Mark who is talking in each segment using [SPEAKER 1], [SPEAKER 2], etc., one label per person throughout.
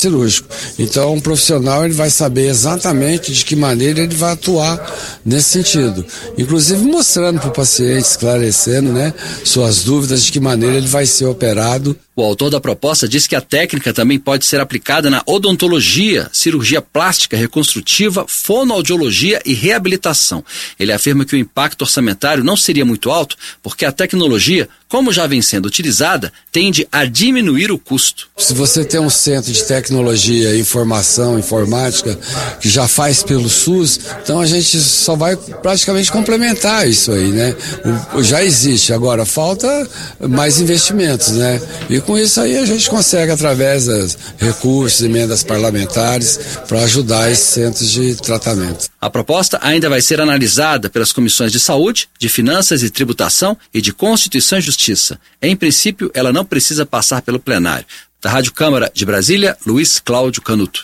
[SPEAKER 1] cirúrgico. Então, um profissional ele vai saber exatamente de que maneira ele vai atuar nesse sentido. Inclusive mostrando para o paciente, esclarecendo, né, suas dúvidas de que maneira ele vai ser operado.
[SPEAKER 2] O autor da proposta diz que a técnica também pode ser aplicada na odontologia, cirurgia plástica, reconstrutiva, fonoaudiologia e reabilitação. Ele afirma que o impacto orçamentário não seria muito alto, porque a tecnologia, como já vem sendo utilizada, tende a diminuir o custo.
[SPEAKER 1] Se você tem um centro de tecnologia, informação, informática, que já faz pelo SUS, então a gente só vai praticamente complementar isso aí, né? Já existe, agora falta mais investimentos, né? E com isso aí a gente consegue, através dos recursos, emendas parlamentares, para ajudar esses centros de tratamento.
[SPEAKER 2] A proposta ainda vai ser analisada pelas comissões de saúde, de finanças e tributação e de Constituição e Justiça. Em princípio, ela não precisa passar pelo plenário. Da Rádio Câmara de Brasília, Luiz Cláudio Canuto.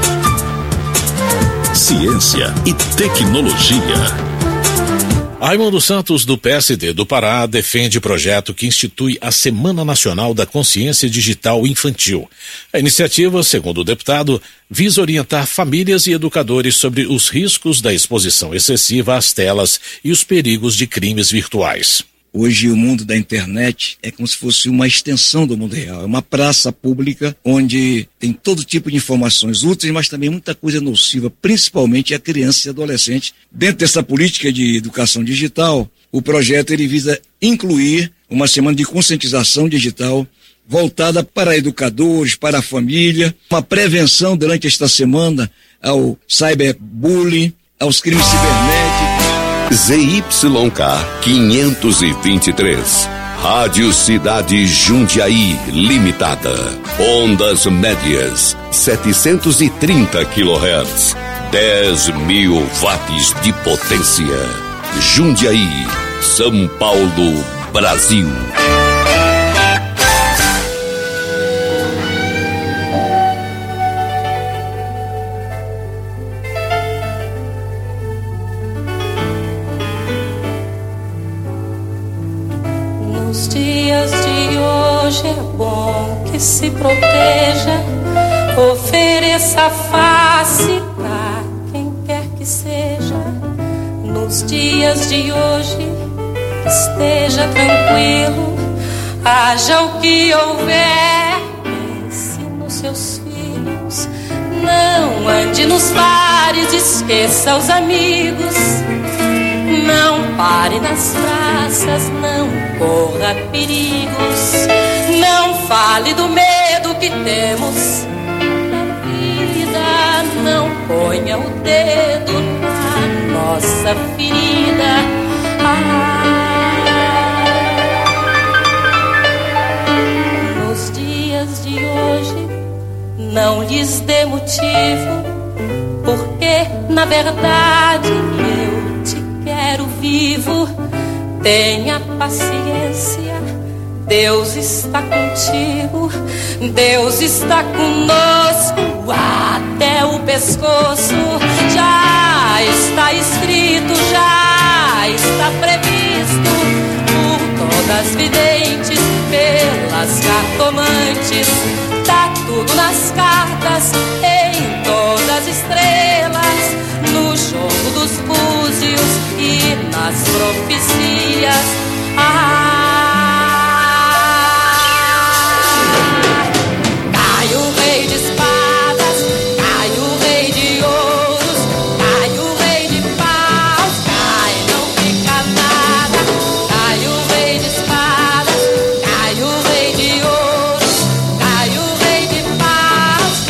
[SPEAKER 3] Ciência e tecnologia. Raimundo Santos, do PSD do Pará, defende projeto que institui a Semana Nacional da Consciência Digital Infantil. A iniciativa, segundo o deputado, visa orientar famílias e educadores sobre os riscos da exposição excessiva às telas e os perigos de crimes virtuais.
[SPEAKER 4] Hoje o mundo da internet é como se fosse uma extensão do mundo real. É uma praça pública onde tem todo tipo de informações úteis, mas também muita coisa nociva, principalmente a criança e adolescente. Dentro dessa política de educação digital, o projeto ele visa incluir uma semana de conscientização digital voltada para educadores, para a família, uma prevenção durante esta semana ao cyberbullying, aos crimes cibernéticos.
[SPEAKER 5] ZYK 523, Rádio Cidade Jundiaí Limitada, ondas médias 730 kHz, 10.000 watts de potência. Jundiaí, São Paulo, Brasil.
[SPEAKER 6] Nos dias de hoje é bom que se proteja, ofereça a face pra quem quer que seja. Nos dias de hoje esteja tranquilo, haja o que houver, pense nos seus filhos. Não ande nos bares, esqueça os amigos. Não pare nas praças, não corra perigos. Não fale do medo que temos na vida. Não ponha o dedo na nossa ferida. Nos dias de hoje, não lhes dê motivo, porque na verdade eu te quero vivo. Tenha paciência, Deus está contigo, Deus está conosco até o pescoço. Já está escrito, já está previsto por todas as videntes, pelas cartomantes. Tá tudo nas cartas, em todas as estrelas, no jogo dos búzios e nas profecias. Cai o rei de espadas, cai o rei de ouros, cai o rei de paus, cai, não fica nada. Cai o rei de espadas, cai o rei de ouros, cai o rei de paus,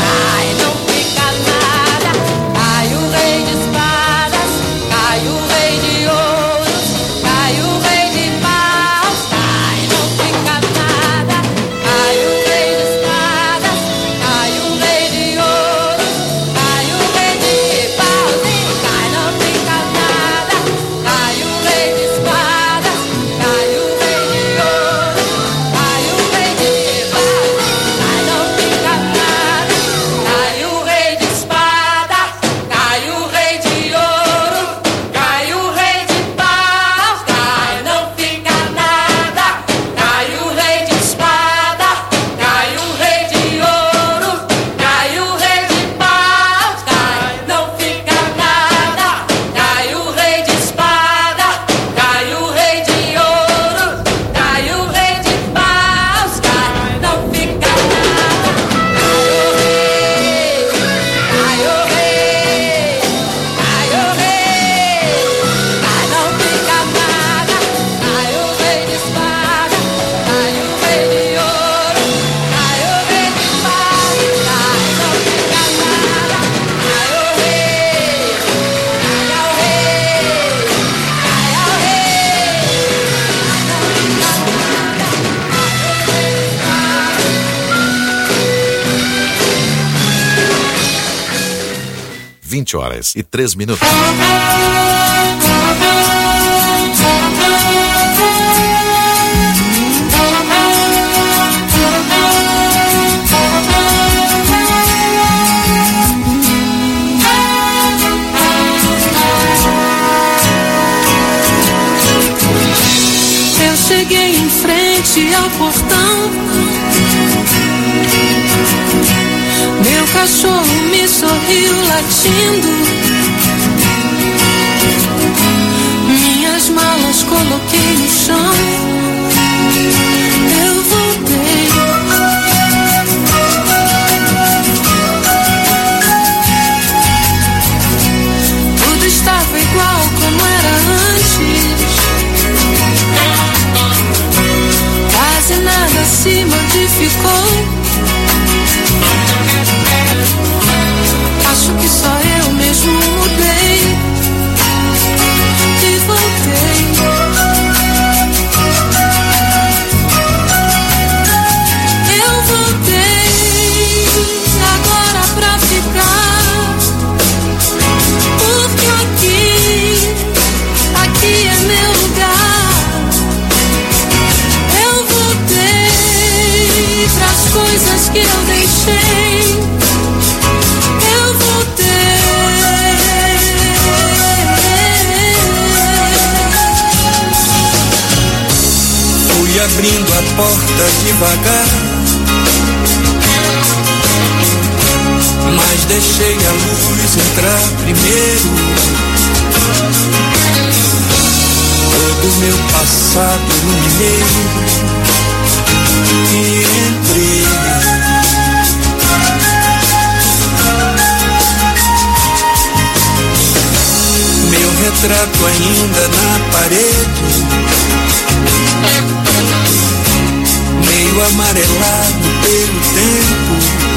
[SPEAKER 7] 20h03.
[SPEAKER 8] Eu cheguei em frente ao portão, meu cachorro me sorriu latindo, minhas malas coloquei no chão, eu voltei. Tudo estava igual como era antes, quase nada se modificou. Acho que só eu mesmo mudei e voltei. Eu voltei agora pra ficar, porque aqui é meu lugar. Eu voltei pras coisas que eu deixei.
[SPEAKER 9] Fui abrindo a porta devagar, mas deixei a luz entrar primeiro. Todo meu passado iluminei e entrei. Meu retrato ainda na parede, meio amarelado pelo tempo,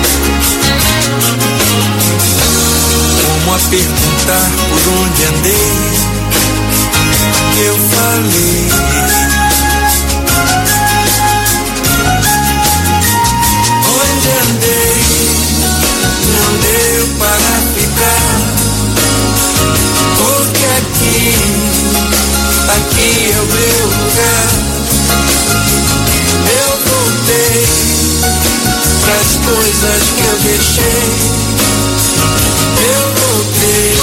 [SPEAKER 9] como a perguntar por onde andei, eu falei. Onde andei, não deu para ficar, porque aqui é o meu lugar. Eu voltei pras coisas que eu deixei. Eu voltei.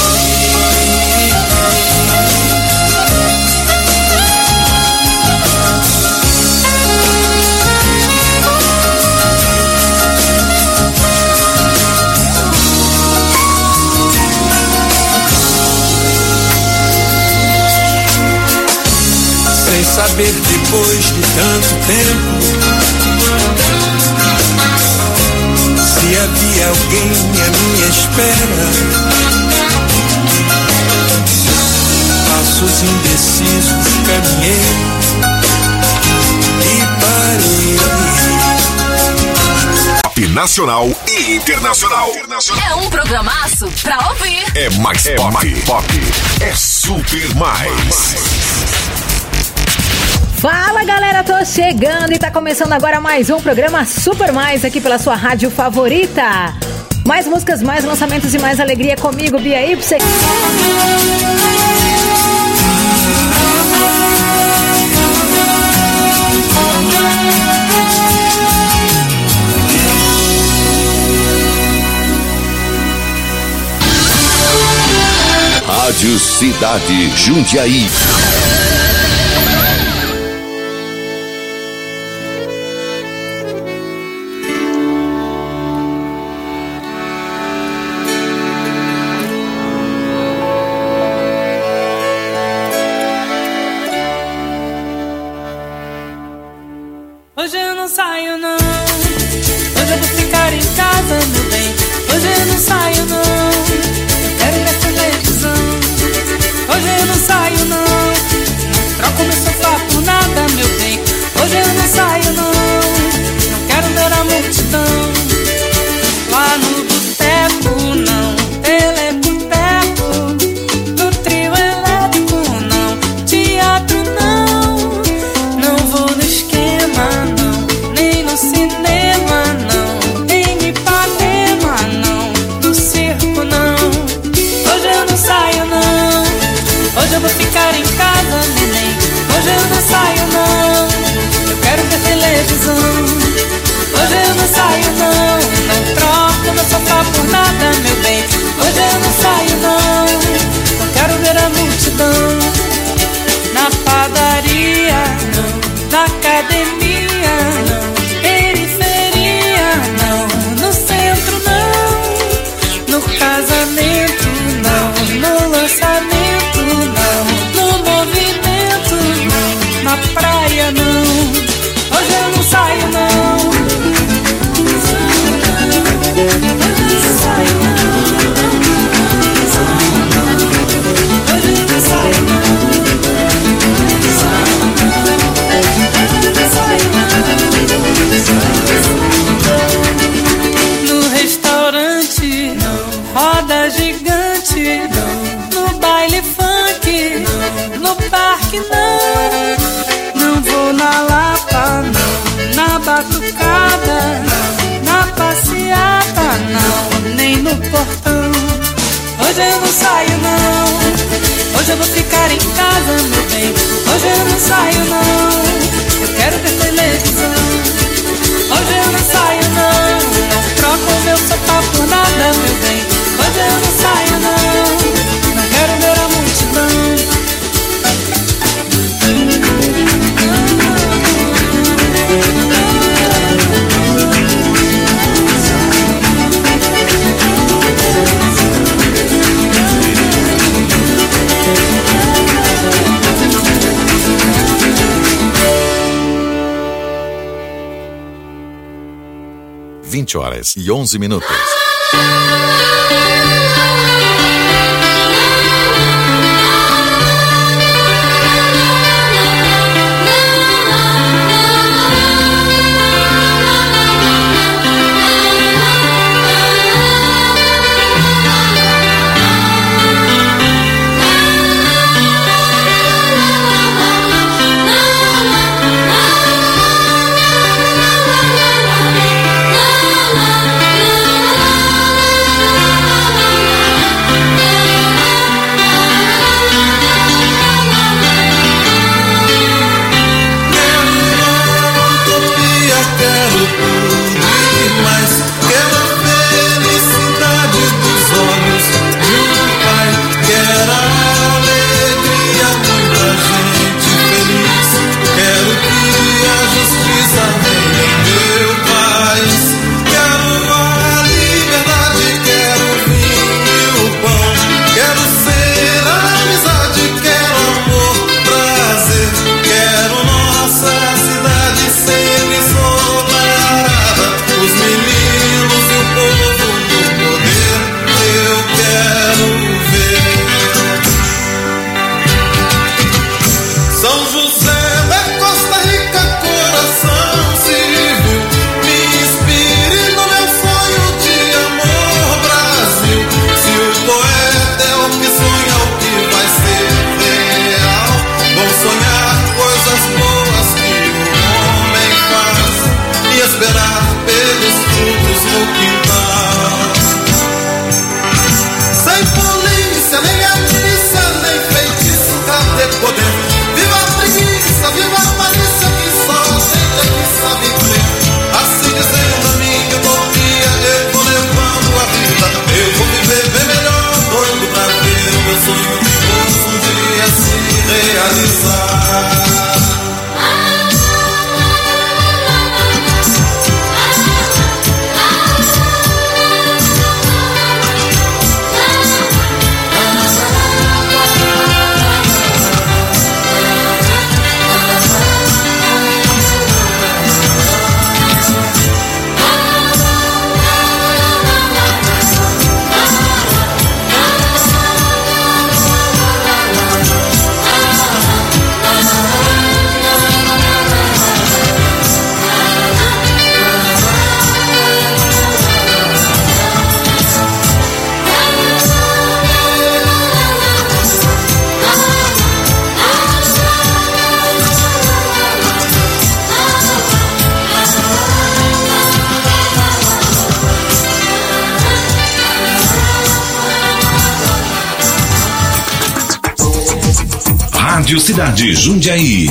[SPEAKER 9] Sem saber depois de tanto tempo se havia alguém à minha espera. Passos indecisos caminhei e parei.
[SPEAKER 10] Pop nacional e internacional.
[SPEAKER 11] É um programaço pra ouvir.
[SPEAKER 10] É mais pop. É super mais.
[SPEAKER 12] Fala galera, tô chegando e tá começando agora mais um programa Super Mais aqui pela sua rádio favorita. Mais músicas, mais lançamentos e mais alegria comigo, Bia Y.
[SPEAKER 5] Rádio Cidade Jundiaí.
[SPEAKER 8] Hoje eu não saio não, hoje eu vou ficar em casa, meu bem. Hoje eu não saio não, eu quero ver televisão. Hoje eu não saio não,
[SPEAKER 7] 20h11.
[SPEAKER 10] Rádio Cidade Jundiaí.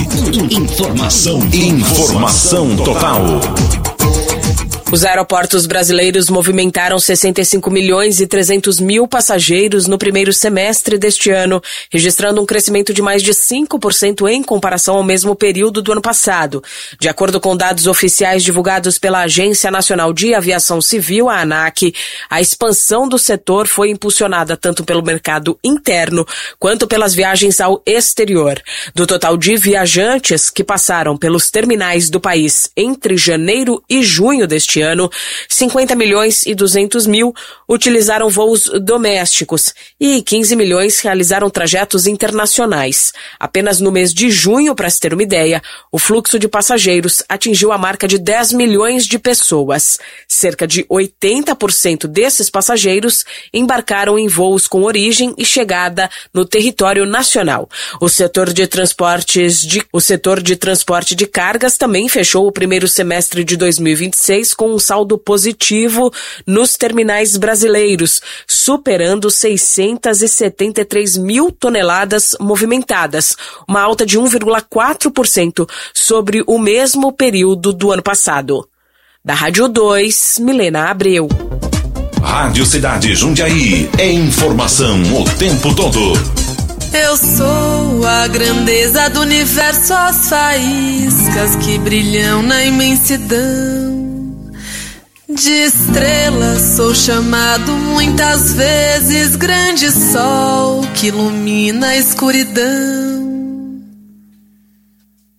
[SPEAKER 10] Informação total.
[SPEAKER 13] Os aeroportos brasileiros movimentaram 65 milhões e 300 mil passageiros no primeiro semestre deste ano, registrando um crescimento de mais de 5% em comparação ao mesmo período do ano passado. De acordo com dados oficiais divulgados pela Agência Nacional de Aviação Civil, a ANAC, a expansão do setor foi impulsionada tanto pelo mercado interno quanto pelas viagens ao exterior. Do total de viajantes que passaram pelos terminais do país entre janeiro e junho deste ano, 50 milhões e 200 mil utilizaram voos domésticos e 15 milhões realizaram trajetos internacionais. Apenas no mês de junho, para se ter uma ideia, o fluxo de passageiros atingiu a marca de 10 milhões de pessoas. Cerca de 80% desses passageiros embarcaram em voos com origem e chegada no território nacional. O setor de transporte de cargas também fechou o primeiro semestre de 2026 com um saldo positivo nos terminais brasileiros, superando 673 mil toneladas movimentadas, uma alta de 1,4% sobre o mesmo período do ano passado. Da Rádio 2, Milena Abreu.
[SPEAKER 10] Rádio Cidade Jundiaí. É informação o tempo todo.
[SPEAKER 14] Eu sou a grandeza do universo, as faíscas que brilham na imensidão. De estrelas sou chamado muitas vezes, grande sol que ilumina a escuridão.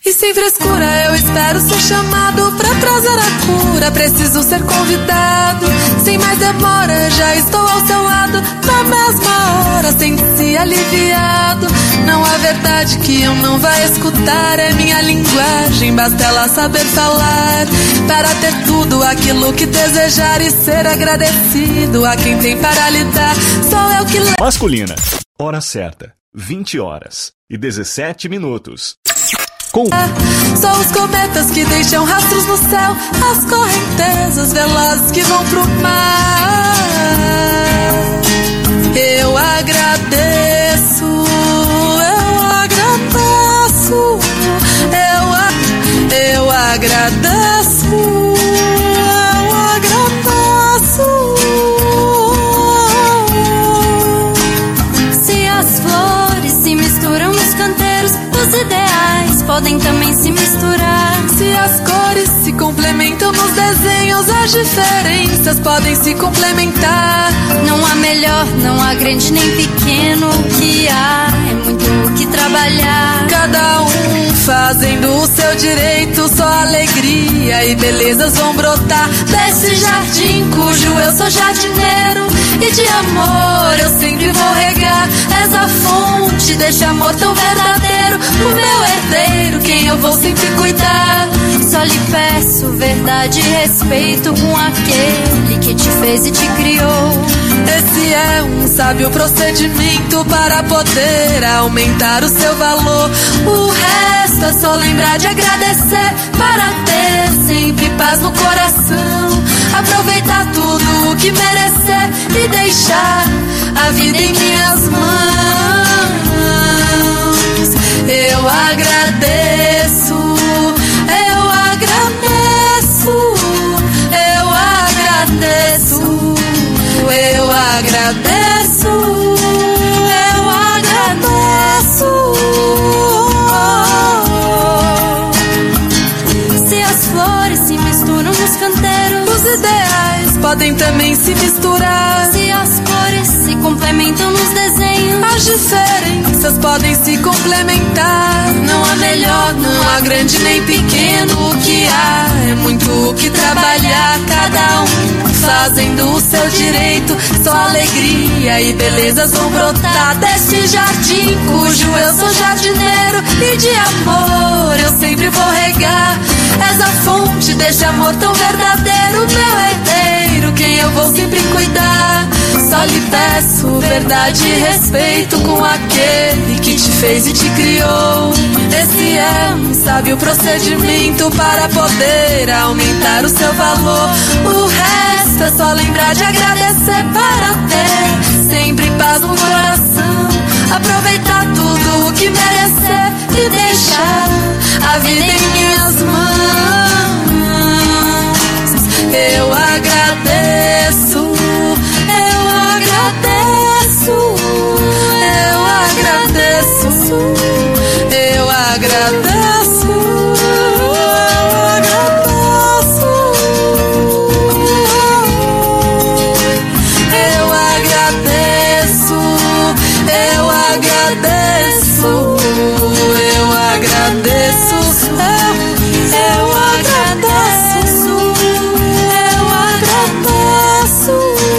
[SPEAKER 14] E sem frescura eu espero ser chamado pra trazer a cura. Preciso ser convidado, sem mais demora. Já estou ao seu lado, na mesma hora. Sente-se aliviado. Não há verdade que eu não vá escutar. É minha linguagem, basta ela saber falar. Para ter tudo aquilo que desejar e ser agradecido a quem tem para lhe dar. Sou eu que...
[SPEAKER 7] Masculina. Hora certa, 20 horas e 17 minutos.
[SPEAKER 14] Só os cometas que deixam rastros no céu, as correntezas velozes que vão pro mar. Eu agradeço, eu agradeço, eu agradeço, eu agradeço.
[SPEAKER 15] Se as flores se misturam nos canteiros, os ideais podem também se misturar.
[SPEAKER 14] Se as cores se complementam nos desenhos, as diferenças podem se complementar.
[SPEAKER 15] Não há melhor, não há grande nem pequeno. O que há é muito o que trabalhar.
[SPEAKER 14] Cada um fazendo o seu direito, só alegria e belezas vão brotar desse jardim cujo eu sou jardineiro. E de amor eu sempre vou regar. És a fonte deste amor tão verdadeiro, o meu herdeiro, quem eu vou sempre cuidar.
[SPEAKER 15] Só lhe peço verdade e respeito com aquele que te fez e te criou.
[SPEAKER 14] Esse é um sábio procedimento para poder aumentar o seu valor. O resto é só lembrar de agradecer para ter sempre paz no coração. Aproveitar tudo o que merecer e deixar a vida em minhas mãos. Eu agradeço, eu agradeço, eu agradeço, eu agradeço, eu agradeço.
[SPEAKER 15] Se as flores se misturam nos canteiros,
[SPEAKER 14] os ideais podem também se misturar.
[SPEAKER 15] Se as cores se complementam nos desenhos,
[SPEAKER 14] as diferenças podem se complementar. Não há melhor, não há grande nem pequeno. O que há é muito o que trabalhar. Cada um fazendo o seu direito, só alegria e belezas vão brotar deste jardim cujo eu sou jardineiro. E de amor eu sempre vou regar. És a fonte deste amor tão verdadeiro, meu herdeiro, quem eu vou sempre cuidar. Só lhe peço verdade e respeito com aquele que te fez e te criou. Esse é um sábio procedimento para poder aumentar o seu valor. O resto é só lembrar de agradecer para ter sempre paz no coração. Aproveitar tudo o que merecer e deixar a vida em minhas mãos. Eu agradeço, eu agradeço, eu agradeço, eu agradeço, eu agradeço, eu agradeço, eu agradeço, eu agradeço, eu agradeço, eu agradeço.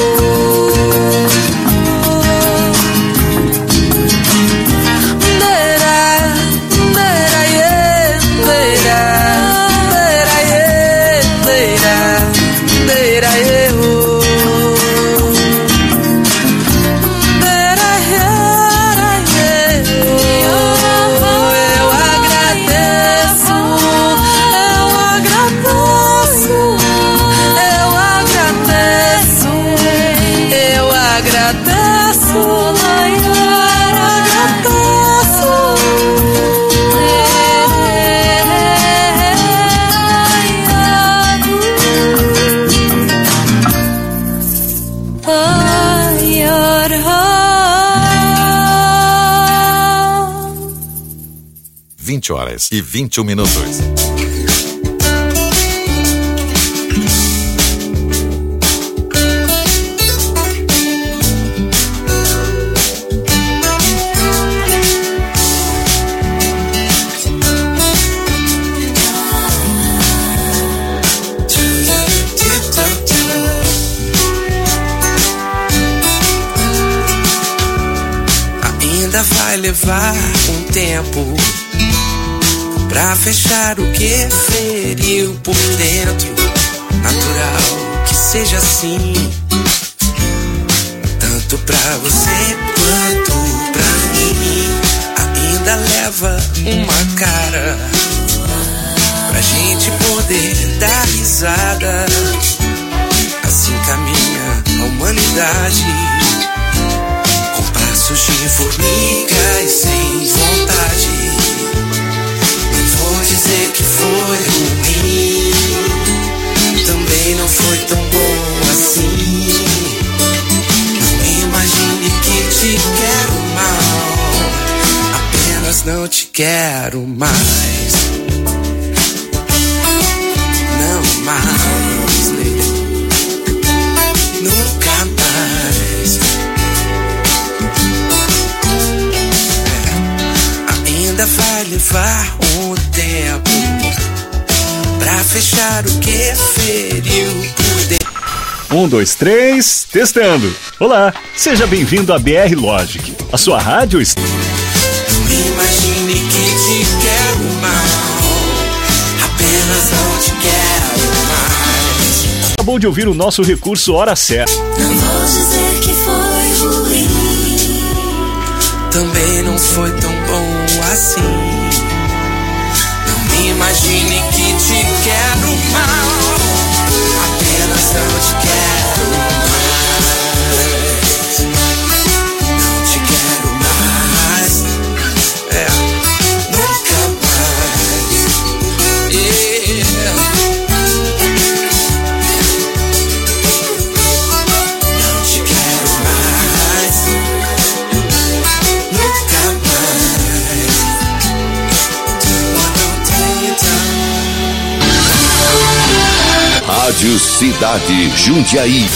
[SPEAKER 16] Horas e 21 minutos.
[SPEAKER 9] levar um tempo pra fechar o que feriu por dentro. Natural que seja assim, tanto pra você quanto pra mim. Ainda leva uma cara pra gente poder dar risada. Assim caminha a humanidade, com passos de formiga e sem vontade. Não vou dizer que foi ruim, também não foi tão bom assim. Não imagine que te quero mal, apenas não te quero mais. Não mais, nunca mais. Ainda vai levar um tempo pra fechar o que feriu por dentro.
[SPEAKER 7] 1, 2, 3, testando. Olá, seja bem-vindo à BR Logic, a sua rádio.
[SPEAKER 9] Não imagine que te quero mal, apenas não te quero mais.
[SPEAKER 7] Acabou de ouvir o nosso recurso Hora Certa.
[SPEAKER 15] Não vou dizer que foi ruim,
[SPEAKER 9] também não foi tão bom assim. Não me imagine que te quero mal, apenas não te quero mais. Não te quero mais, nunca mais. Yeah. Não te quero mais, nunca mais.
[SPEAKER 5] Rádio Cidade Jundiaí.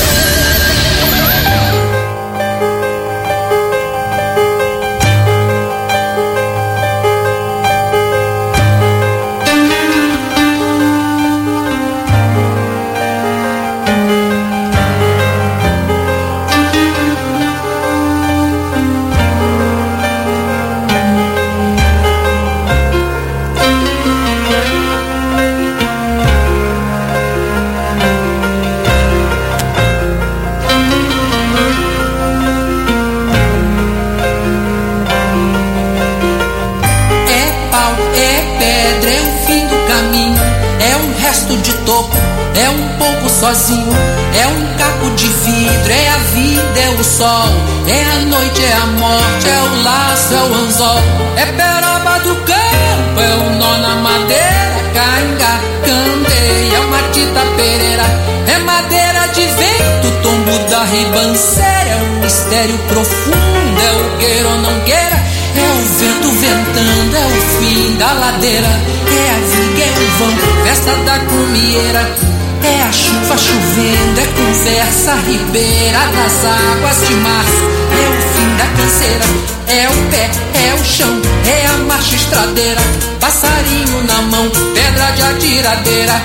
[SPEAKER 17] É um pouco sozinho, é um caco de vidro, é a vida, é o sol, é a noite, é a morte, é o laço, é o anzol, é peroba do campo, é o nó na madeira, cainga, candeia, é uma tita pereira, é madeira de vento, tombo da ribanceira, é um mistério profundo, é o queira ou não queira, é o vento ventando, é o fim da ladeira, é a viga, é o vampo, festa da cumieira. É a chuva chovendo, é conversa ribeira das águas de março. É o fim da canseira, é o pé, é o chão, é a marcha estradeira. Passarinho na mão, pedra de atiradeira.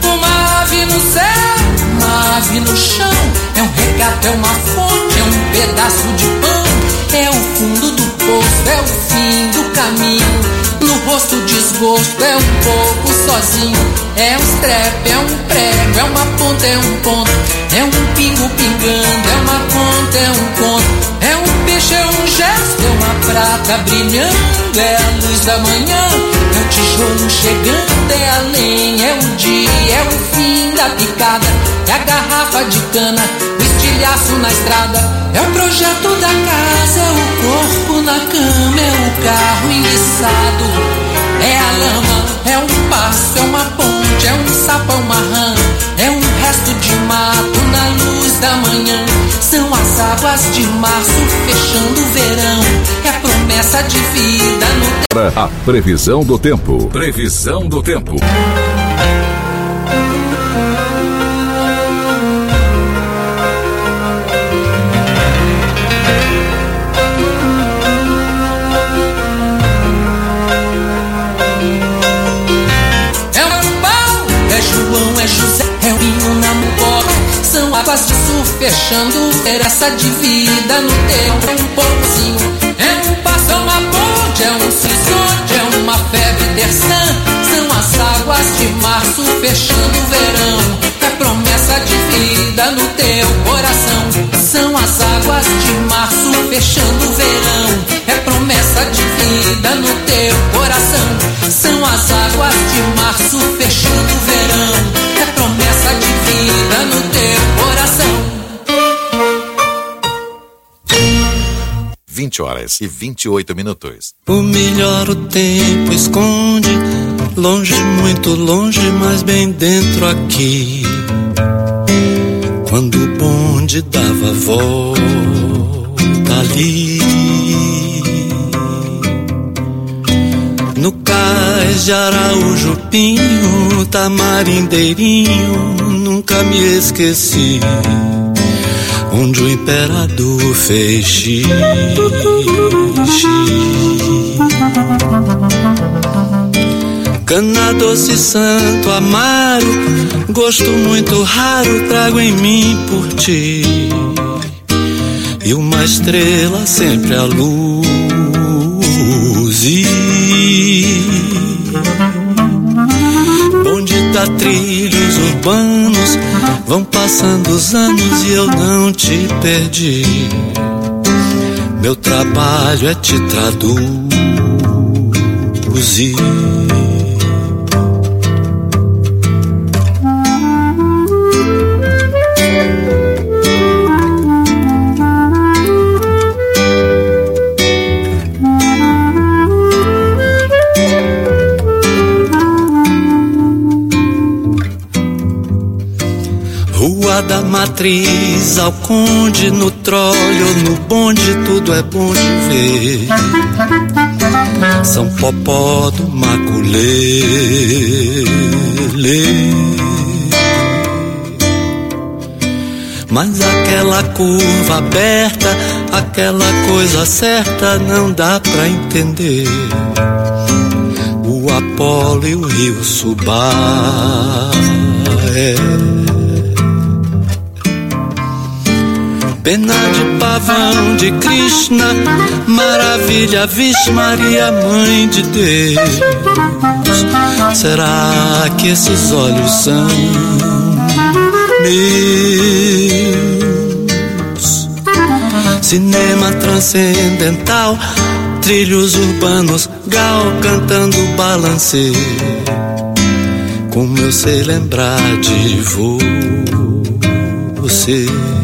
[SPEAKER 17] Uma ave no céu, uma ave no chão. É um regato, é uma fonte, é um pedaço de pão. É o fundo do poço, é o fim do caminho. No rosto desgosto, é um pouco sozinho. É um strep, é um prego, é uma ponta, é um ponto. É um pingo pingando, é uma conta, é um conto. É um peixe, é um gesto, é uma prata brilhando. É a luz da manhã, é o tijolo chegando. É a lenha, é o dia, é o fim da picada. É a garrafa de cana, o estilhaço na estrada. É o projeto da casa, é o corpo na cama. É o carro enguiçado, é a lama, é um passo, é uma ponte, é um sapo, é uma rã, é um resto de mato na luz da manhã. São as águas de março fechando o verão, é a promessa de vida no
[SPEAKER 10] tempo. A previsão do tempo. Previsão do tempo.
[SPEAKER 17] É João, é José, é o Pinho na Mucoca. São águas de sul fechando esperança de vida no teu pouquinho. É um passo, é uma ponte, é um sisonte, é uma febre terçã. São as águas de março fechando o verão. É promessa de vida no teu coração. São as águas de março fechando o verão. É promessa de vida no teu coração. São as águas de março fechando o verão. É promessa de vida no teu coração.
[SPEAKER 16] 20 horas e 28 minutos.
[SPEAKER 18] O melhor o tempo esconde, longe, muito longe, mas bem dentro aqui. Quando o bonde dava volta ali, no cais de Araújo Pinho, Tamarindeirinho, nunca me esqueci, onde o imperador fez xixi. Cana doce, santo, amaro, gosto muito raro trago em mim por ti. E uma estrela sempre a luz. Bonde dá trilhos urbanos, vão passando os anos e eu não te perdi. Meu trabalho é te traduzir. Rua da Matriz ao Conde, no tróleo, no bonde, tudo é bom de ver. São Popó do Maculele. Mas aquela curva aberta, aquela coisa certa, não dá pra entender. O Apolo e o Rio Subar. Pena de pavão de Krishna, maravilha, Vixe Maria, Mãe de Deus. Será que esses olhos são meus? Cinema transcendental, trilhos urbanos, Gal cantando balancê. Como eu sei lembrar de você.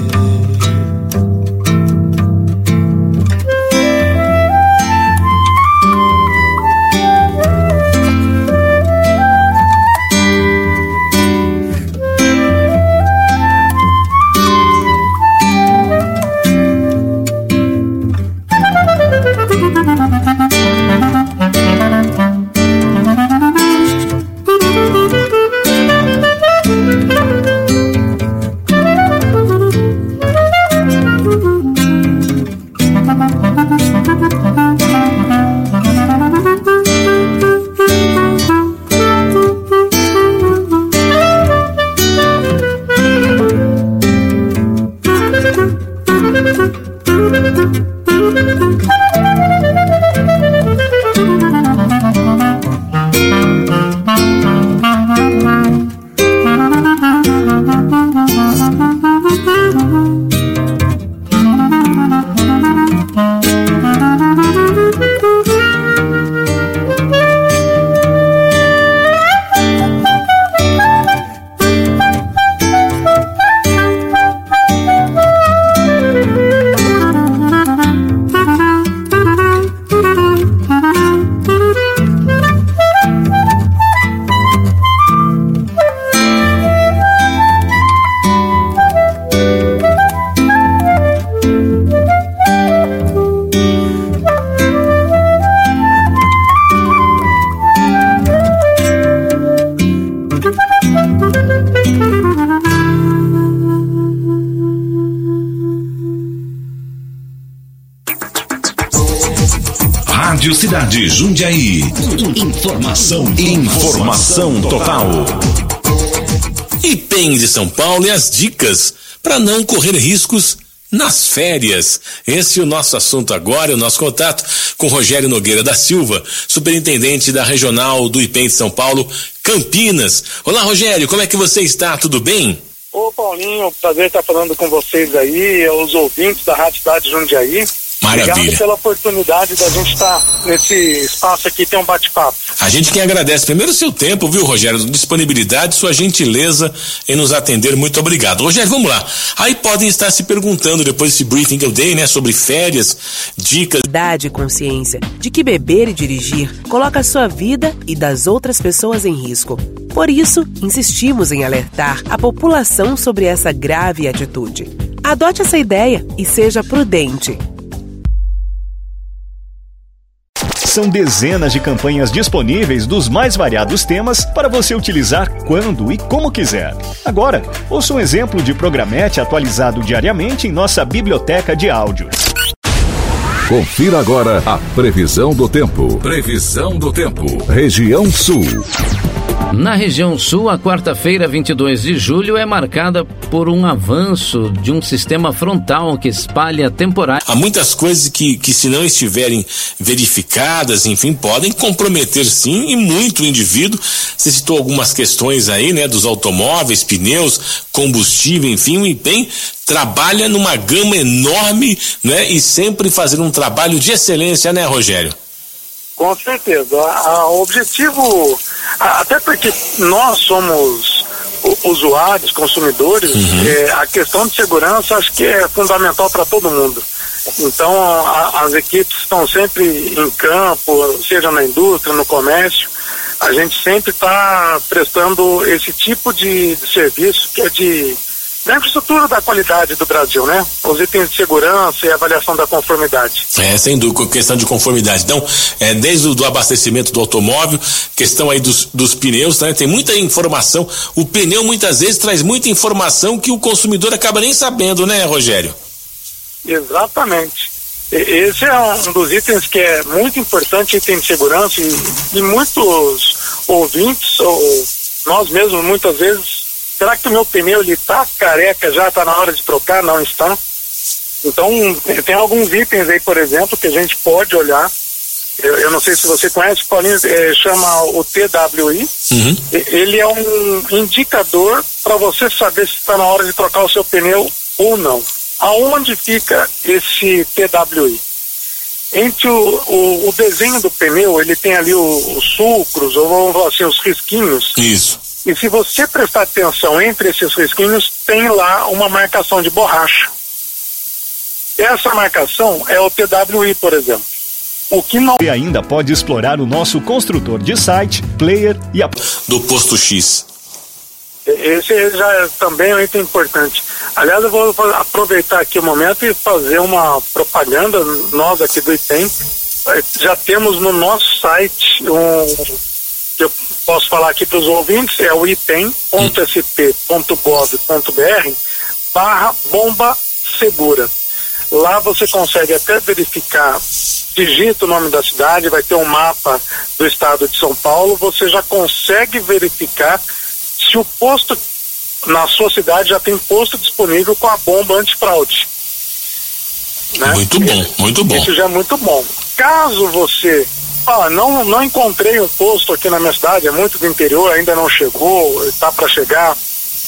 [SPEAKER 10] Rádio Cidade Jundiaí. Informação total.
[SPEAKER 19] IPEM de São Paulo e as dicas para não correr riscos nas férias. Esse é o nosso assunto agora, o nosso contato com Rogério Nogueira da Silva, superintendente da Regional do IPEM de São Paulo, Campinas. Olá, Rogério, como é que você está? Tudo bem?
[SPEAKER 20] Ô Paulinho, prazer estar falando com vocês aí, os ouvintes da Rádio Cidade Jundiaí.
[SPEAKER 19] Maravilha.
[SPEAKER 20] Obrigado pela oportunidade da gente estar nesse espaço aqui, ter um bate-papo.
[SPEAKER 19] A gente que agradece primeiro o seu tempo, viu, Rogério? Disponibilidade, sua gentileza em nos atender. Muito obrigado. Rogério, vamos lá. Aí podem estar se perguntando depois desse briefing que eu dei, né, sobre férias, dicas.
[SPEAKER 21] Idade e consciência de que beber e dirigir coloca a sua vida e das outras pessoas em risco. Por isso, insistimos em alertar a população sobre essa grave atitude. Adote essa ideia e seja prudente.
[SPEAKER 7] São dezenas de campanhas disponíveis dos mais variados temas para você utilizar quando e como quiser. Agora, ouça um exemplo de programete atualizado diariamente em nossa biblioteca de áudios.
[SPEAKER 10] Confira agora a previsão do tempo. Previsão do tempo. Região Sul.
[SPEAKER 22] Na região sul, a quarta-feira, 22 de julho, é marcada por um avanço de um sistema frontal que espalha temporais.
[SPEAKER 19] Há muitas coisas que se não estiverem verificadas, enfim, podem comprometer sim e muito o indivíduo. Você citou algumas questões aí, né, dos automóveis, pneus, combustível, enfim, o IPEM trabalha numa gama enorme, né, e sempre fazendo um trabalho de excelência, né, Rogério?
[SPEAKER 20] Com certeza. O objetivo, até porque nós somos usuários, consumidores, a questão de segurança acho que é fundamental para todo mundo. Então, as equipes estão sempre em campo, seja na indústria, no comércio, a gente sempre está prestando esse tipo de serviço que é da infraestrutura da qualidade do Brasil, né? Os itens de segurança e avaliação da conformidade.
[SPEAKER 19] Sem dúvida, questão de conformidade. Então, desde o abastecimento do automóvel, questão aí dos pneus, né? Tem muita informação. O pneu muitas vezes traz muita informação que o consumidor acaba nem sabendo, né, Rogério?
[SPEAKER 20] Exatamente. Esse é um dos itens que é muito importante, item de segurança, e muitos ouvintes, ou nós mesmos, muitas vezes, será que o meu pneu ele tá careca já, tá na hora de trocar? Não está. Então, tem alguns itens aí, por exemplo, que a gente pode olhar. Eu não sei se você conhece, Paulinho, chama o TWI. Ele é um indicador para você saber se está na hora de trocar o seu pneu ou não. Aonde fica esse TWI? Entre o desenho do pneu, ele tem ali os sulcros, ou vamos falar assim, os risquinhos.
[SPEAKER 19] Isso.
[SPEAKER 20] E se você prestar atenção entre esses risquinhos, tem lá uma marcação de borracha. Essa marcação é o TWI, por exemplo. O que não...
[SPEAKER 7] E ainda pode explorar o nosso construtor de site, player e
[SPEAKER 19] do Posto X.
[SPEAKER 20] Esse já também é um item importante. Aliás, eu vou aproveitar aqui o momento e fazer uma propaganda. Nós aqui do IPEM já temos no nosso site que eu posso falar aqui para os ouvintes, é o ipem.sp.gov.br/bomba segura. Lá você consegue até verificar, digita o nome da cidade, vai ter um mapa do estado de São Paulo, você já consegue verificar se o posto na sua cidade já tem posto disponível com a bomba antifraude. Né?
[SPEAKER 19] Muito bom, muito bom.
[SPEAKER 20] Isso já é muito bom. Caso você não encontrei um posto aqui na minha cidade, é muito do interior, ainda não chegou, está para chegar.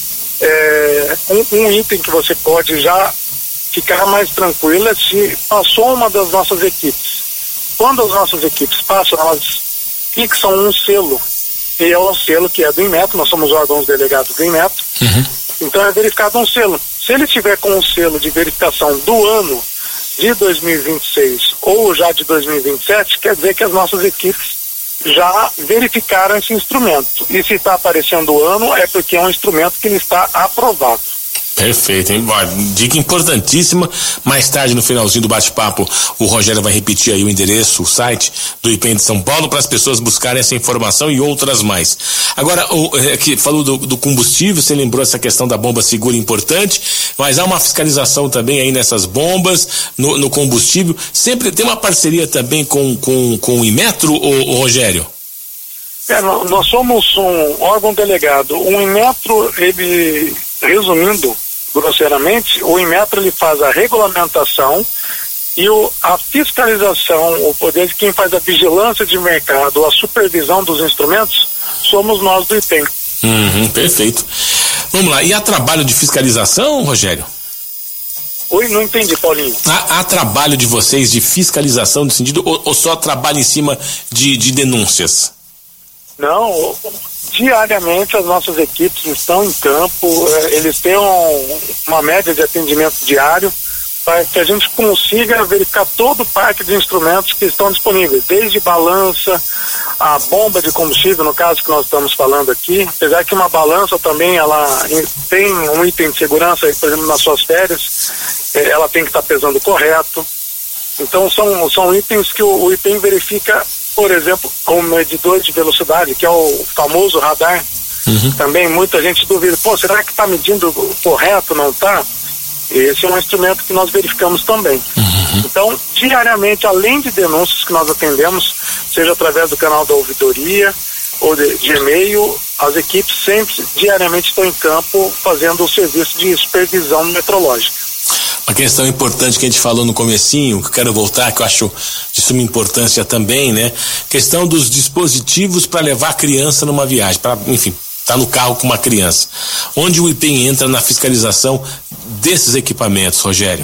[SPEAKER 20] Um item que você pode já ficar mais tranquilo é se passou uma das nossas equipes. Quando as nossas equipes passam, elas fixam um selo, e é um selo que é do Inmetro, nós somos órgãos delegados do Inmetro, então é verificado um selo. Se ele tiver com um selo de verificação do ano de 2026 ou já de 2027, quer dizer que as nossas equipes já verificaram esse instrumento. E se está aparecendo o ano, é porque é um instrumento que ele está aprovado.
[SPEAKER 19] Perfeito, hein? Dica importantíssima. Mais tarde, no finalzinho do bate-papo, o Rogério vai repetir aí o endereço, o site do IPEM de São Paulo, para as pessoas buscarem essa informação e outras mais. Agora, que falou do combustível, você lembrou essa questão da bomba segura importante, mas há uma fiscalização também aí nessas bombas, no combustível. Sempre tem uma parceria também com o Inmetro, o Rogério? Nós
[SPEAKER 20] somos um órgão delegado. O Inmetro, ele, resumindo, grosseiramente, o Inmetro ele faz a regulamentação e a fiscalização, o poder de quem faz a vigilância de mercado, a supervisão dos instrumentos, somos nós do IPEM.
[SPEAKER 19] Perfeito. Vamos lá, e há trabalho de fiscalização, Rogério?
[SPEAKER 20] Oi, não entendi, Paulinho.
[SPEAKER 19] Há trabalho de vocês de fiscalização no sentido, ou só trabalho em cima de denúncias?
[SPEAKER 20] Não, diariamente as nossas equipes estão em campo, eles têm uma média de atendimento diário para que a gente consiga verificar todo o parque de instrumentos que estão disponíveis, desde balança, a bomba de combustível, no caso que nós estamos falando aqui, apesar que uma balança também, ela tem um item de segurança, por exemplo, nas suas férias, ela tem que estar pesando correto. Então são itens que o IPEM verifica, por exemplo, o medidor de velocidade, que é o famoso radar. Também muita gente duvida, será que está medindo correto, não está? Esse é um instrumento que nós verificamos também. Então, diariamente, além de denúncias que nós atendemos, seja através do canal da ouvidoria ou de e-mail, as equipes sempre, diariamente, estão em campo fazendo o serviço de supervisão metrológica.
[SPEAKER 19] Uma questão importante que a gente falou no comecinho, que eu quero voltar, que eu acho de suma importância também, né? Questão dos dispositivos para levar a criança numa viagem, enfim, tá no carro com uma criança. Onde o IPEM entra na fiscalização desses equipamentos, Rogério?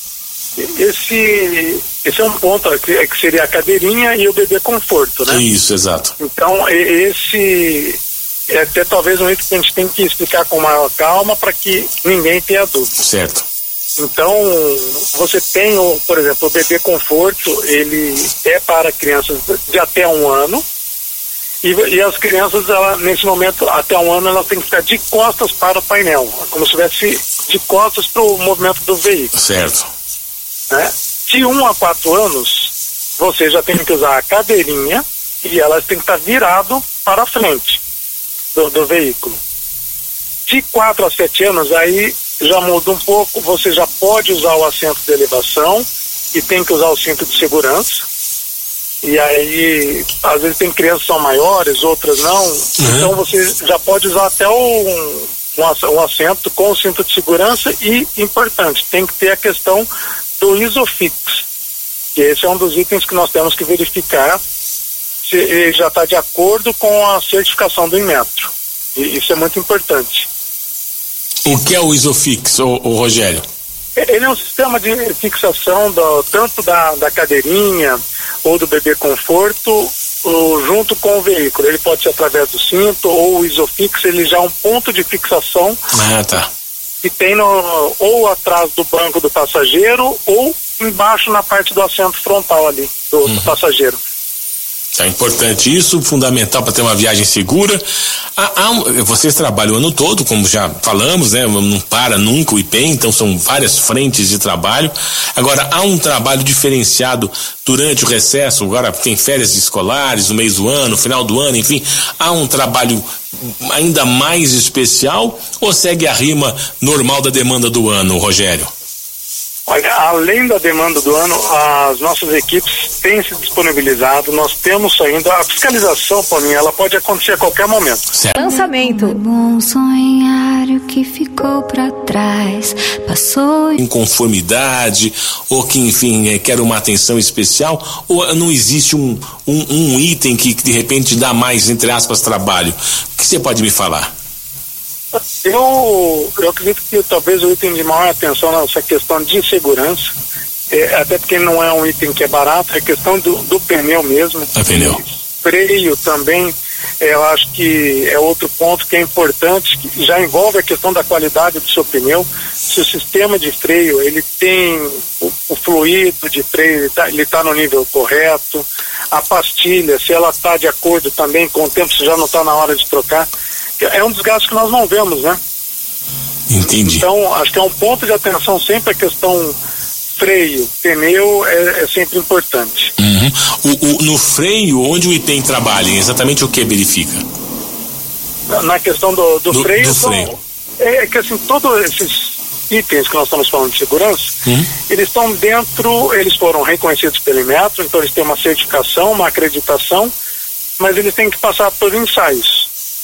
[SPEAKER 20] Esse é um ponto que seria a cadeirinha e o bebê conforto, né?
[SPEAKER 19] Isso, exato.
[SPEAKER 20] Então, esse é até talvez um item que a gente tem que explicar com maior calma para que ninguém tenha dúvida.
[SPEAKER 19] Certo.
[SPEAKER 20] Então, você tem, por exemplo, o bebê conforto, ele é para crianças de até 1 ano, e as crianças, nesse momento, até 1 ano, elas têm que ficar de costas para o painel, como se estivesse de costas para o movimento do veículo.
[SPEAKER 19] Certo.
[SPEAKER 20] Né? De 1 a 4 anos, você já tem que usar a cadeirinha e elas têm que estar virado para a frente do veículo. De 4 a 7 anos, aí já muda um pouco, você já pode usar o assento de elevação e tem que usar o cinto de segurança. E aí, às vezes tem crianças que são maiores, outras não. Então você já pode usar até um assento com o cinto de segurança e, importante, tem que ter a questão do ISOFIX, que esse é um dos itens que nós temos que verificar se ele já está de acordo com a certificação do Inmetro. E isso é muito importante.
[SPEAKER 19] O que é o ISOFIX, Rogério?
[SPEAKER 20] Ele é um sistema de fixação tanto da cadeirinha ou do bebê conforto junto com o veículo. Ele pode ser através do cinto ou o ISOFIX, ele já é um ponto de fixação que tem ou atrás do banco do passageiro ou embaixo na parte do assento frontal ali do passageiro.
[SPEAKER 19] É importante isso, fundamental para ter uma viagem segura. Vocês trabalham o ano todo, como já falamos, né? Não para nunca o IPEM, então são várias frentes de trabalho. Agora, há um trabalho diferenciado durante o recesso, agora tem férias escolares, no mês do ano, final do ano, enfim. Há um trabalho ainda mais especial ou segue a rima normal da demanda do ano, Rogério?
[SPEAKER 20] Olha, além da demanda do ano, as nossas equipes têm se disponibilizado, nós temos ainda a fiscalização, Paulinha, ela pode acontecer a qualquer momento.
[SPEAKER 12] Certo. Lançamento.
[SPEAKER 15] É bom sonhar o que ficou pra trás, passou.
[SPEAKER 19] Inconformidade, ou que, enfim, quer uma atenção especial, ou não existe um item que de repente dá mais, entre aspas, trabalho? O que você pode me falar?
[SPEAKER 20] Eu acredito que talvez o item de maior atenção nessa questão de segurança, até porque não é um item que é barato, é questão do pneu mesmo.
[SPEAKER 19] É pneu.
[SPEAKER 20] Freio também, eu acho que é outro ponto que é importante, que já envolve a questão da qualidade do seu pneu. Se o sistema de freio, ele tem o fluido de freio, ele tá no nível correto, a pastilha, se ela está de acordo também com o tempo, se já não está na hora de trocar. É um desgaste que nós não vemos, né?
[SPEAKER 19] Entendi.
[SPEAKER 20] Então, acho que é um ponto de atenção sempre a questão freio, pneu é sempre importante.
[SPEAKER 19] No freio, onde o IPEM trabalha, exatamente o que verifica?
[SPEAKER 20] Na questão do freio,
[SPEAKER 19] do freio.
[SPEAKER 20] É que assim, todos esses itens que nós estamos falando de segurança, eles estão dentro, eles foram reconhecidos pelo Inmetro, então eles têm uma certificação, uma acreditação, mas eles têm que passar por ensaios.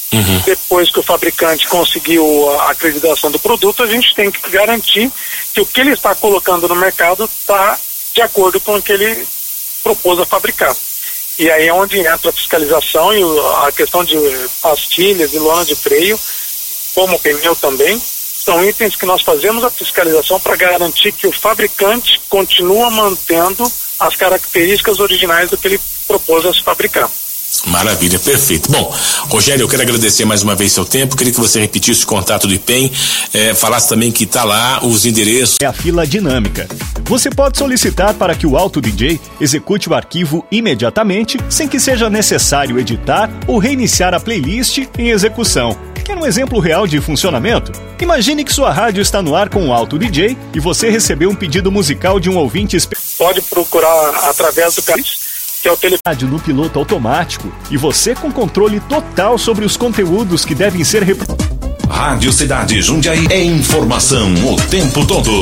[SPEAKER 20] Depois que o fabricante conseguiu a acreditação do produto, a gente tem que garantir que o que ele está colocando no mercado está de acordo com o que ele propôs a fabricar. E aí é onde entra a fiscalização e a questão de pastilhas e lona de freio, como pneu também, são itens que nós fazemos a fiscalização para garantir que o fabricante continua mantendo as características originais do que ele propôs a se fabricar.
[SPEAKER 19] Maravilha, perfeito. Bom, Rogério, eu quero agradecer mais uma vez seu tempo, queria que você repetisse o contato do IPEM, falasse também que está lá os endereços.
[SPEAKER 7] É a fila dinâmica. Você pode solicitar para que o Auto DJ execute o arquivo imediatamente, sem que seja necessário editar ou reiniciar a playlist em execução. Quer um exemplo real de funcionamento? Imagine que sua rádio está no ar com o Auto DJ e você recebeu um pedido musical de um ouvinte
[SPEAKER 20] Pode procurar através do que é o telefone
[SPEAKER 7] no piloto automático e você com controle total sobre os conteúdos que devem ser
[SPEAKER 10] Rádio Cidade Jundiaí é informação o tempo todo.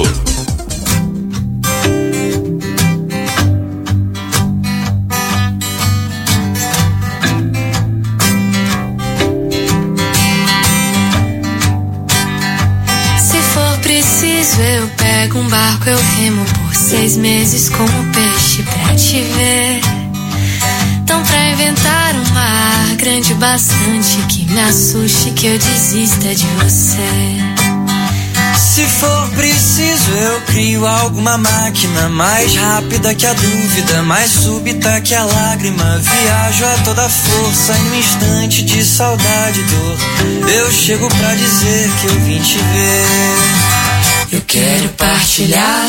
[SPEAKER 15] Se for preciso eu pego um barco, eu remo por 6 meses como peixe pra te ver. Então pra inventar um mar grande bastante que me assuste, que eu desista de você.
[SPEAKER 1] Se for preciso eu crio alguma máquina mais rápida que a dúvida, mais súbita que a lágrima. Viajo a toda força em um instante de saudade e dor. Eu chego pra dizer que eu vim te ver.
[SPEAKER 14] Eu quero partilhar,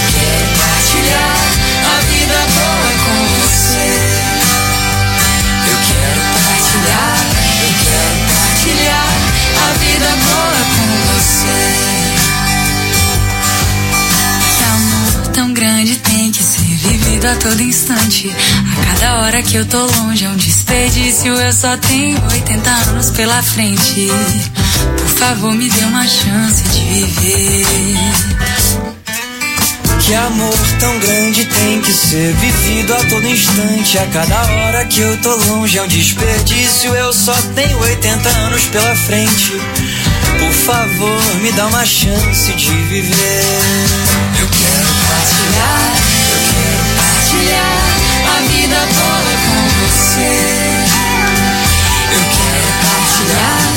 [SPEAKER 14] a vida boa com você. Eu quero partilhar a vida boa com você.
[SPEAKER 15] Que amor tão grande tem que ser vivido a todo instante. A cada hora que eu tô longe é um desperdício. Eu só tenho 80 anos pela frente. Por favor, me dê uma chance de viver.
[SPEAKER 1] Que amor tão grande tem que ser vivido a todo instante. A cada hora que eu tô longe é um desperdício. Eu só tenho 80 anos pela frente. Por favor, me dá uma chance de viver.
[SPEAKER 14] Eu quero partilhar a vida boa com você. Eu quero partilhar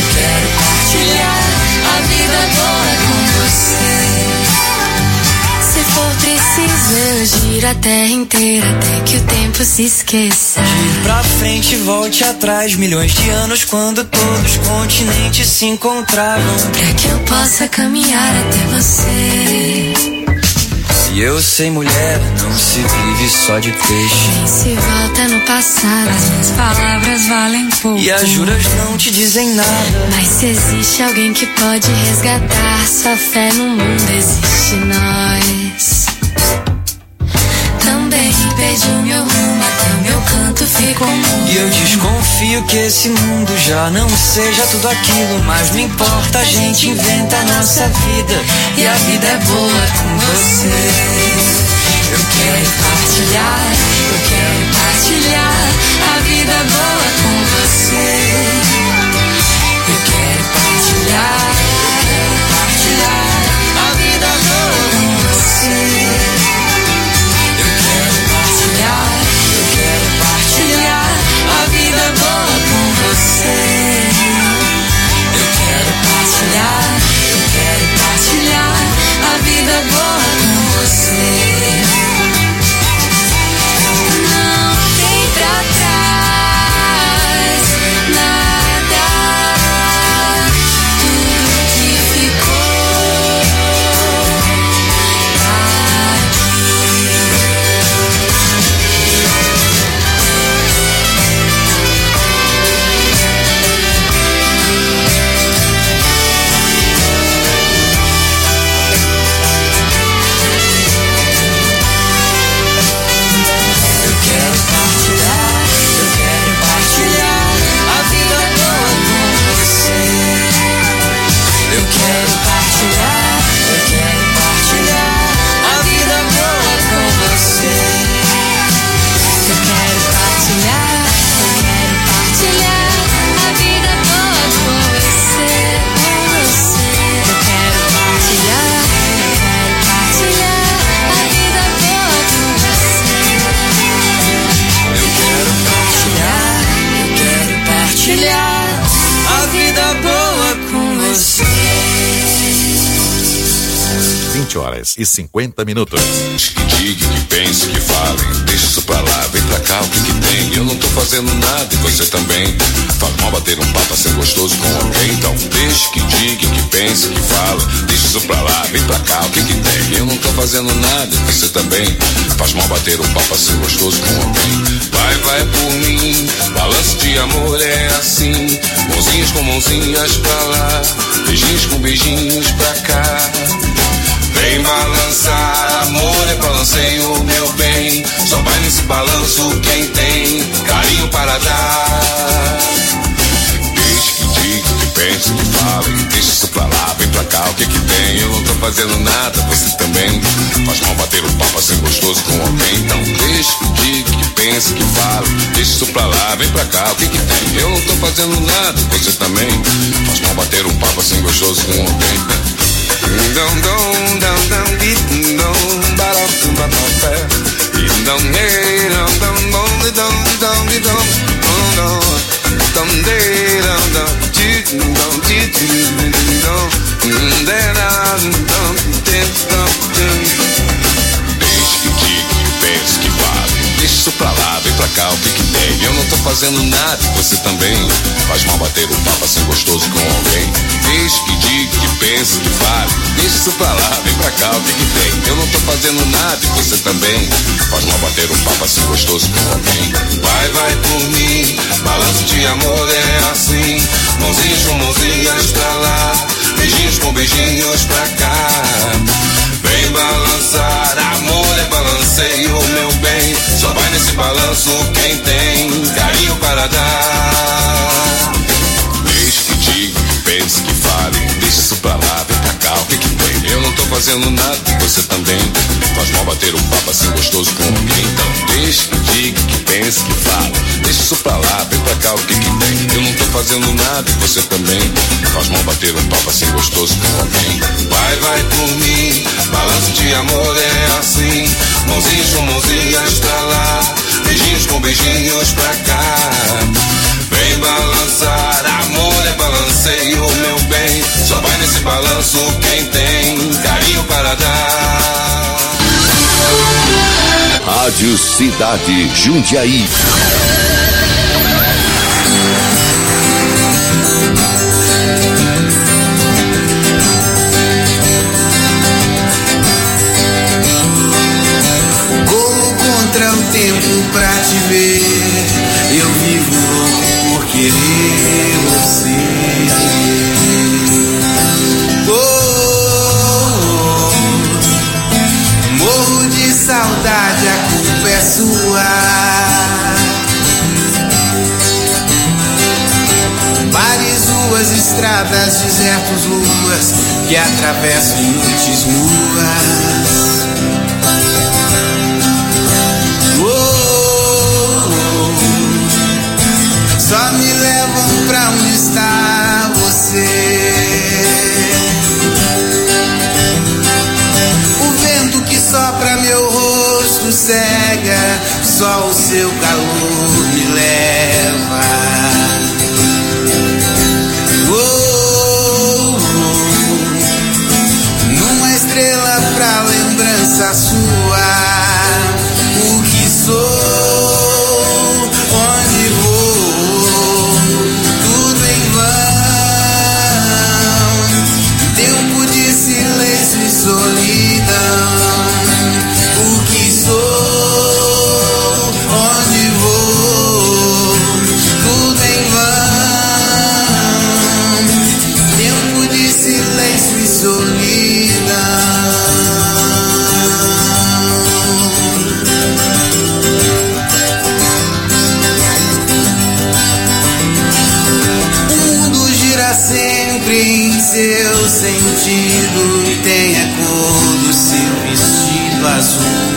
[SPEAKER 14] a vida boa com você.
[SPEAKER 15] Se for preciso eu giro a terra inteira até que o tempo se esqueça.
[SPEAKER 1] Giro pra frente, volte atrás, milhões de anos quando todos os continentes se encontravam.
[SPEAKER 15] Pra que eu possa caminhar até você.
[SPEAKER 1] E eu sei, mulher, não se vive só de peixe.
[SPEAKER 15] Nem se volta no passado, as minhas palavras valem pouco.
[SPEAKER 1] E as juras não te dizem nada.
[SPEAKER 15] Mas se existe alguém que pode resgatar sua fé no mundo, existe nós. Também perdi o meu rumo, até o meu canto ficou mudo.
[SPEAKER 1] E eu desconfio que esse mundo já não seja tudo aquilo. Mas não importa, a gente inventa a nossa vida. E a vida é boa com você.
[SPEAKER 14] Eu quero partilhar a vida boa com você. Eu quero partilhar a vida boa com você. Eu quero partilhar a vida boa com você. Eu quero partilhar a vida boa
[SPEAKER 16] 20h50.
[SPEAKER 2] Que diga, que pense, que fale, deixa isso pra lá, vem pra cá, o que que tem? Eu não tô fazendo nada e você também. Faz mal bater um papo, ser gostoso com alguém. Então deixa que diga, que pense, que fale, deixa isso pra lá, vem pra cá, o que que tem? Eu não tô fazendo nada e você também. Faz mal bater um papo, ser gostoso com alguém. Vai por mim, balanço de amor é assim. Mãozinhas com mãozinhas pra lá, beijinhos com beijinhos pra cá. Vem balançar, amor é balanceio, meu bem. Só vai nesse balanço quem tem carinho para dar. Deixa que diga, que pense, que fale, deixa isso pra lá, vem pra cá, o que que tem? Eu não tô fazendo nada, você também. Faz mal bater um papo, ser gostoso com alguém. Então deixa que diga, que pense, que fale, deixa isso pra lá, vem pra cá, o que que tem? Eu não tô fazendo nada, você também. Faz mal bater um papo, ser gostoso com alguém. Deixa isso pra lá, vem pra cá, o que que tem? Eu não tô fazendo nada, você também. Faz mal bater um papo, ser gostoso com alguém. Deixa que diga, que pense, que fale, deixa isso pra lá, vem pra cá, o que que tem? Eu não tô fazendo nada, você também. Faz mal bater um papo, ser gostoso com alguém. Vai por mim, balanço de amor é assim. Mãozinhas com mãozinhas pra lá, beijinhos com beijinhos pra cá. Vem balançar, amor é balanceio, meu bem. Só vai nesse balanço quem tem carinho para dar. Deixa que diga, que pense, que fale, deixa isso pra lá, vem pra cá, o que que tem? Eu não tô fazendo nada, você também. Faz mal bater um papo, assim gostoso com alguém. Então deixa que diga, que pense, que fale, deixa isso pra lá, vem pra cá, o que que tem? Eu não tô fazendo nada, você também. Faz mal bater um papo, assim gostoso com alguém. Vai por mim, balanço de amor é assim. Mãozinhas com mãozinhas pra lá, beijinhos com beijinhos pra cá. Vem balançar, amor é balanceio, meu bem. Só vai nesse balanço quem tem carinho para dar.
[SPEAKER 5] Rádio Cidade Jundiaí.
[SPEAKER 9] Corro contra o tempo pra te ver. Eu vivo louco por querer você. Morro de saudade, a culpa é sua. Bares, ruas, estradas, desertos, luas que atravessam noites nuas. Só me levam pra onde está você. O vento que sopra meu rosto cega, só o seu calor me leva. Numa estrela pra lembrança sua. O que sou, onde vou, tudo em vão. Tempo de silêncio e solidão. O que sou, onde vou, tudo em vão. Tempo de silêncio e solidão. Sempre em seu sentido e tem a cor do seu vestido azul.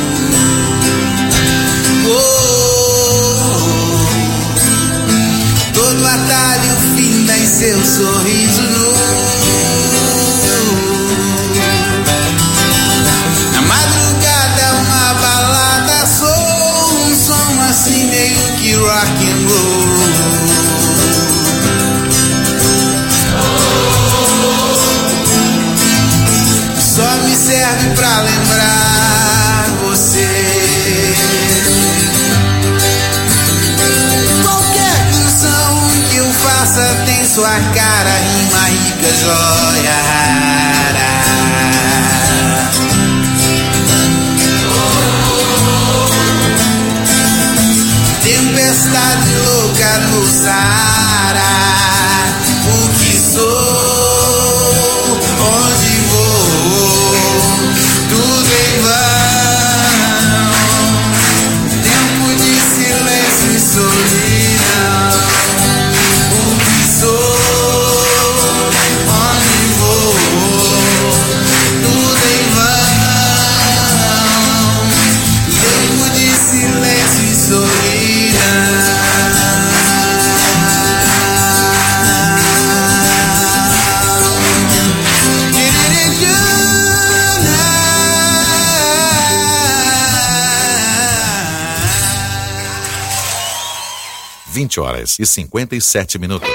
[SPEAKER 9] Todo atalho finda em seu sorriso nu. Na madrugada uma balada, sou um som assim meio que rock and roll. Só me serve joia rara. Tempestade louca no Saara. O que sou, onde vou, tudo em vão. Tempo de silêncio e solidão. O que sou, onde vou, tudo em vão. Tempo de silêncio e solidão.
[SPEAKER 16] Horas e 57 minutos.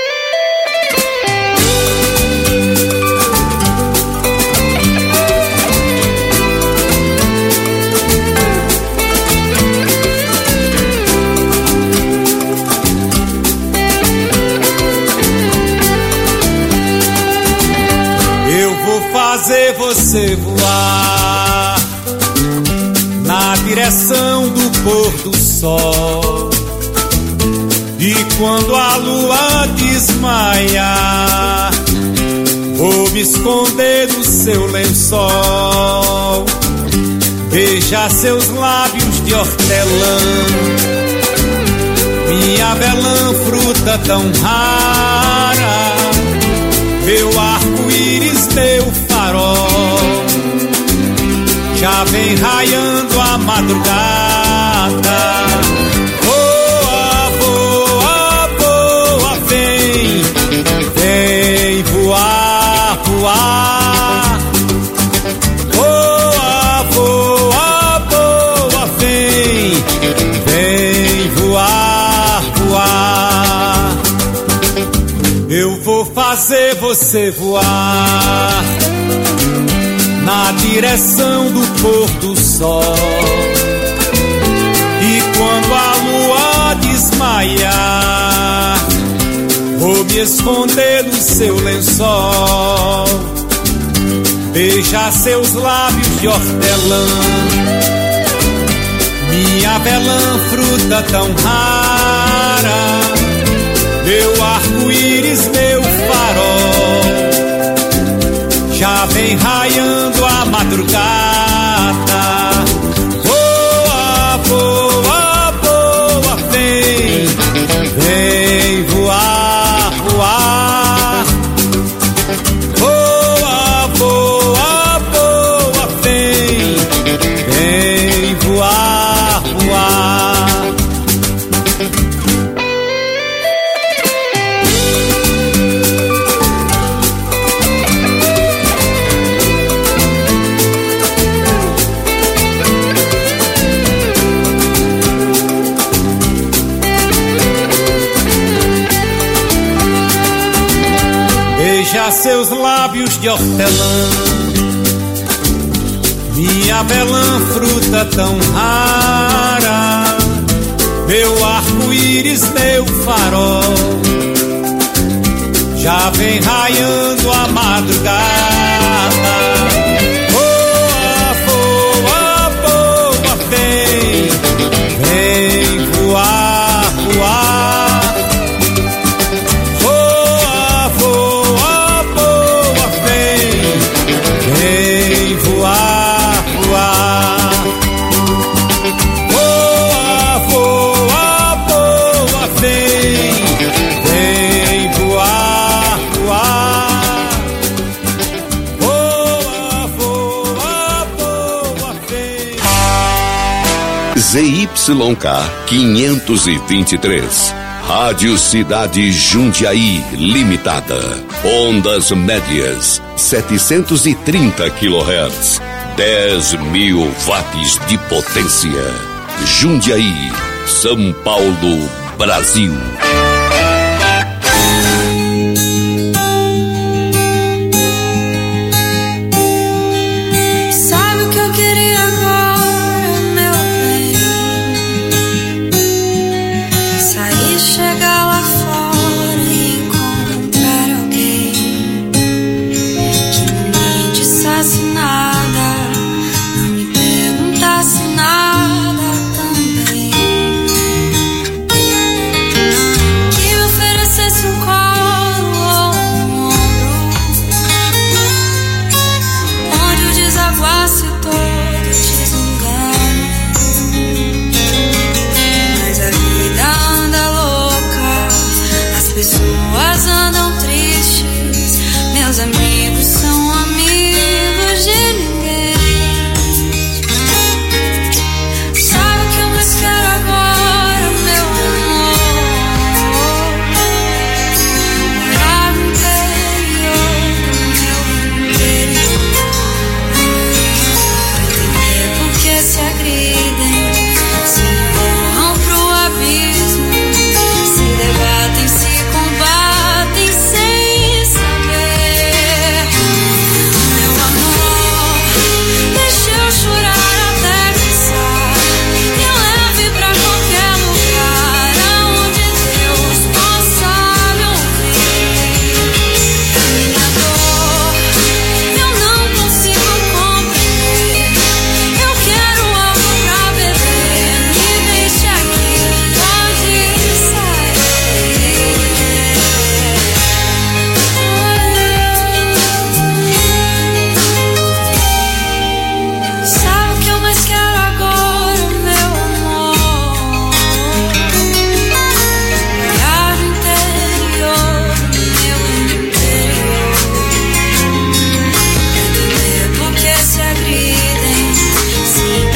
[SPEAKER 3] Eu vou fazer você voar na direção do pôr do sol. E quando a lua desmaiar, vou me esconder no seu lençol. Beijar seus lábios de hortelã, minha avelã, fruta tão rara. Meu arco-íris, meu farol, já vem raiando a madrugada. Vem voar, voar. Voa, voa, voa. Vem voar, voar. Eu vou fazer você voar na direção do pôr do sol. E quando a lua desmaiar, vou me esconder no seu lençol. Beijar seus lábios de hortelã, minha avelã, fruta tão rara. Meu arco-íris, meu farol, já vem raiando a madrugada. Voa, voa, voa, vem, vem voar, voar. Voa, voa, voa, vem, vem voar, voar. Beija seus lábios de hortelã, minha avelã, fruta tão rara. Meu arco-íris, meu farol, já vem raiando a madrugada. Voa, voa, voa, vem, vem voar, voar.
[SPEAKER 5] ZYK 523, Rádio Cidade Jundiaí Limitada, ondas médias 730 kHz, 10.000 watts de potência. Jundiaí, São Paulo, Brasil.